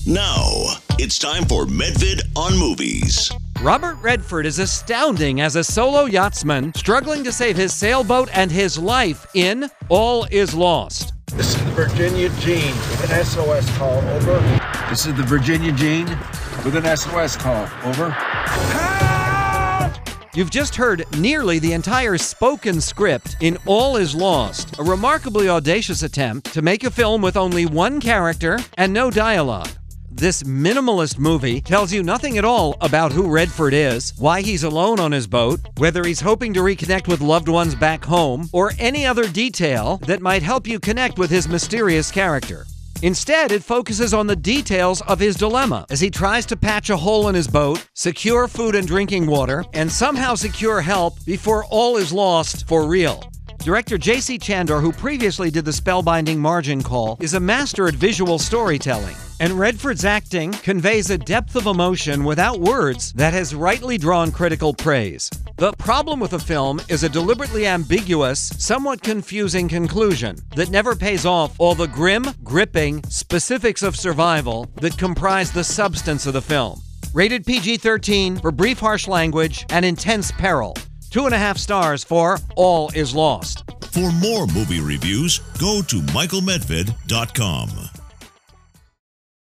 Now, it's time for Medvid on Movies. Robert Redford is astounding as a solo yachtsman struggling to save his sailboat and his life in All Is Lost. This is the Virginia Jean with an SOS call, over. This is the Virginia Jean with an SOS call, over. You've just heard nearly the entire spoken script in All Is Lost, a remarkably audacious attempt to make a film with only one character and no dialogue. This minimalist movie tells you nothing at all about who Redford is, why he's alone on his boat, whether he's hoping to reconnect with loved ones back home, or any other detail that might help you connect with his mysterious character. Instead, it focuses on the details of his dilemma as he tries to patch a hole in his boat, secure food and drinking water, and somehow secure help before all is lost for real. Director J.C. Chandor, who previously did the spellbinding Margin Call, is a master at visual storytelling, and Redford's acting conveys a depth of emotion without words that has rightly drawn critical praise. The problem with the film is a deliberately ambiguous, somewhat confusing conclusion that never pays off all the grim, gripping specifics of survival that comprise the substance of the film. Rated PG-13 for brief, harsh language and intense peril. 2.5 stars for All Is Lost. For more movie reviews, go to michaelmedved.com.